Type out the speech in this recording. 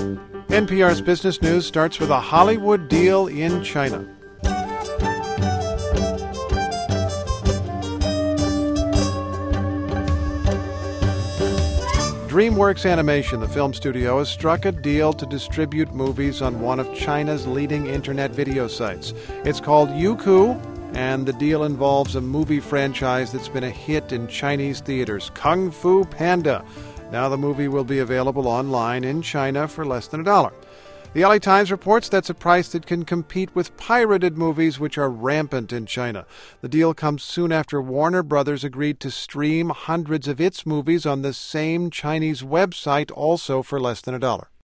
NPR's Business News starts with a Hollywood deal in China. DreamWorks Animation, the film studio, has struck a deal to distribute movies on one of China's leading internet video sites. It's called Youku, and the deal involves a movie franchise that's been a hit in Chinese theaters, Kung Fu Panda. Now the movie will be available online in China for less than $1. The LA Times reports that's a price that can compete with pirated movies, which are rampant in China. The deal comes soon after Warner Brothers agreed to stream hundreds of its movies on the same Chinese website, also for less than $1.